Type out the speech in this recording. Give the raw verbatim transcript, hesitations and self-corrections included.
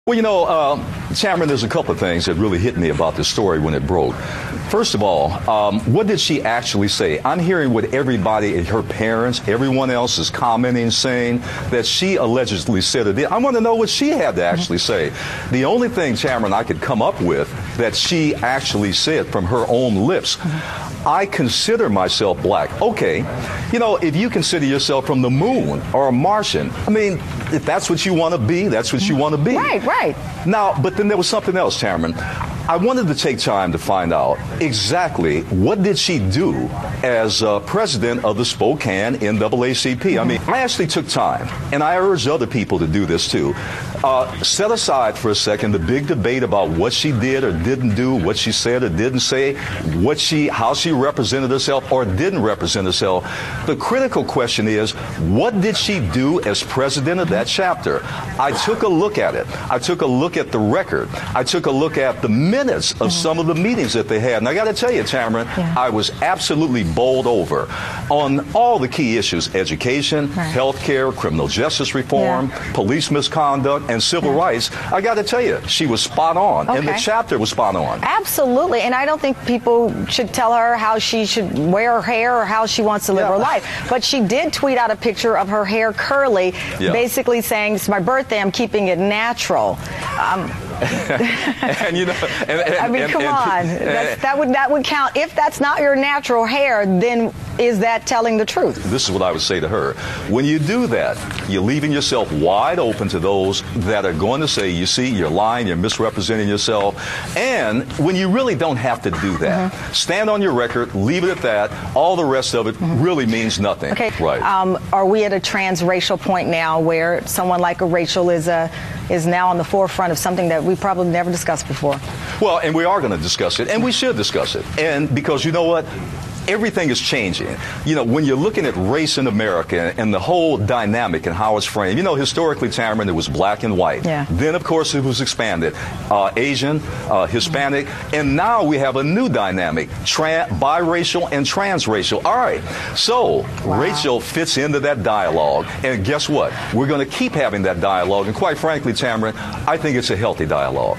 Well, you know, uh, Cameron, there's a couple of things that really hit me about this story when it broke. First of all, um, what did she actually say? I'm hearing what everybody, her parents, everyone else is commenting, saying that she allegedly said it. I want to know what she had to actually say. The only thing, Cameron, I could come up with that she actually said from her own lips, I consider myself black. Okay, you know, if you consider yourself from the moon or a Martian, I mean, if that's what you want to be, that's what you want to be. Right, right. Now, but then there was something else, Cameron. I wanted to take time to find out exactly what did she do as uh, president of the Spokane N double A C P. I mean, I actually took time, and I urge other people to do this too. Uh, set aside for a second the big debate about what she did or didn't do, what she said or didn't say, what she, how she represented herself or didn't represent herself. The critical question is, what did she do as president of that chapter? I took a look at it. I took a look at the record. I took a look at the minutes of mm-hmm. some of the meetings that they had. And I got to tell you, Cameron, yeah. I was absolutely bowled over on all the key issues: education, right. health care, criminal justice reform, yeah. police misconduct, and civil yeah. rights. I got to tell you, she was spot on, okay. and the chapter was spot on. Absolutely, and I don't think people should tell her how she should wear her hair or how she wants to live yeah. her life. But she did tweet out a picture of her hair curly, yeah. basically saying, "It's my birthday, I'm keeping it natural." Um, and you know, and, and, I mean, and, come and, on, and, That's, that would that would count. If that's not your natural hair, then is that telling the truth? This is what I would say to her. When you do that, you're leaving yourself wide open to those that are going to say, you see, you're lying, you're misrepresenting yourself. And when you really don't have to do that, mm-hmm. stand on your record, leave it at that. All the rest of it mm-hmm. really means nothing. Okay. Right. Um, are we at a transracial point now where someone like a Rachel is a is now on the forefront of something that we probably never discussed before? Well, and we are going to discuss it, and we should discuss it. And because you know what? Everything is changing. You know, when you're looking at race in America and the whole dynamic and how it's framed, you know, historically, Cameron, it was black and white. Yeah. Then, of course, it was expanded. Uh, Asian, uh, Hispanic, and now we have a new dynamic, tra- biracial and transracial. All right. So, wow. Rachel fits into that dialogue. And guess what? We're going to keep having that dialogue. And quite frankly, Cameron, I think it's a healthy dialogue.